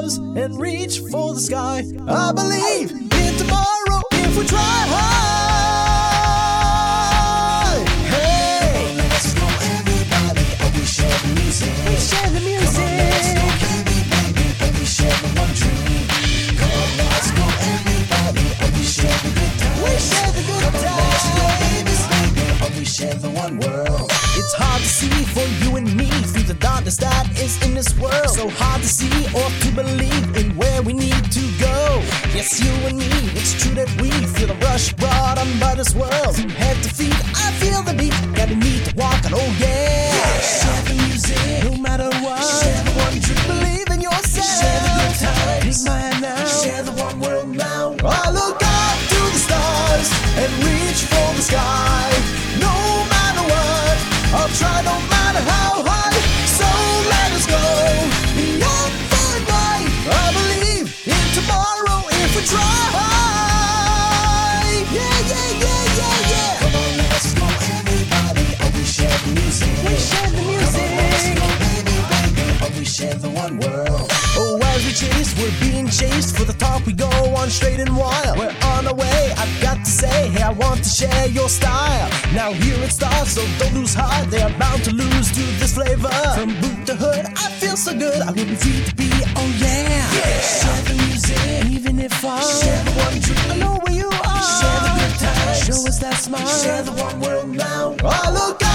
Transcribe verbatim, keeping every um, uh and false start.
stars and reach for the sky. I believe in tomorrow if we try hard. Hey, let's go everybody, and we share the music. We share the music. Come on, let's go baby, baby, and we share the one dream. Come on, let's go everybody, and we share the good times. We share the good times. Come on, let's go baby, baby, and we share the one world. It's hard to see for you and me through the darkness that is in this world. So hard to see or to believe in where we need to go. Yes, you and me, it's true that we feel the rush brought on by this world. From head to feet, I feel the beat. Gotta need to walk on, oh yeah. yeah. Share the music, no matter what. Share the one dream, believe in yourself. Share the good times, take my hand now. Share the one world now. I look up to the stars and reach for the sky. No matter what, I'll try no matter how high. So let us go beyond far and wide. I believe in tomorrow if we try. Yeah, yeah, yeah, yeah, yeah. Come on, let's go everybody, and we share the music. We share the music. Come on, let's go baby, baby, and we share the one world. Oh, as we chase, we're being chased. For the top we go on straight and wild. We're on our way, I've got to say, hey, I want to share your style. Now here it starts, so don't lose heart. They are bound to lose to this flavor. From boot to hood, I feel so good. I will be free to be, oh yeah. Yeah. Share the music, even if I share the one dream. I know where you are. Share the good times, show us that smile. Share the one world now. I look